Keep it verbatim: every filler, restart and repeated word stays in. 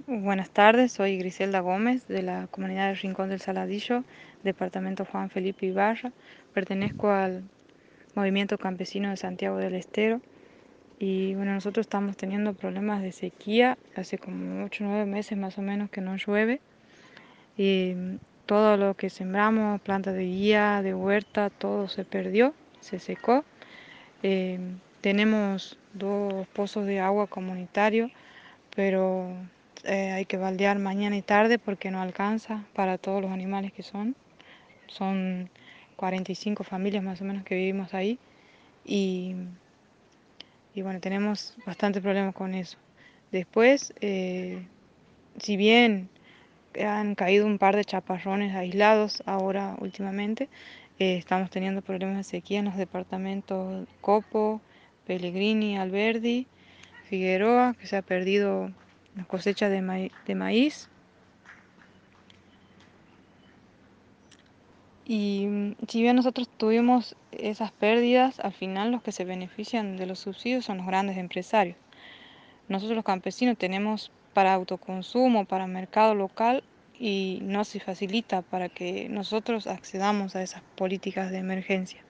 Buenas tardes, soy Griselda Gómez de la comunidad del Rincón del Saladillo, departamento Juan Felipe Ibarra. Pertenezco al movimiento campesino de Santiago del Estero y bueno, nosotros estamos teniendo problemas de sequía, hace como ocho o nueve meses más o menos que no llueve y mm, todo lo que sembramos, plantas de guía, de huerta, todo se perdió, se secó. Em, tenemos dos pozos de agua comunitarios, pero eh, hay que baldear mañana y tarde porque no alcanza para todos los animales que son. Son cuarenta y cinco familias más o menos que vivimos ahí y, y bueno, tenemos bastante problemas con eso. Después, eh, si bien han caído un par de chaparrones aislados ahora últimamente, eh, estamos teniendo problemas de sequía en los departamentos Copo, Pellegrini, Alberdi, Figueroa, que se ha perdido la cosecha de, maíz, de maíz. Y mm, si bien nosotros tuvimos esas pérdidas, al final los que se benefician de los subsidios son los grandes empresarios. Nosotros los campesinos tenemos para autoconsumo, para mercado local y no se facilita para que nosotros accedamos a esas políticas de emergencia.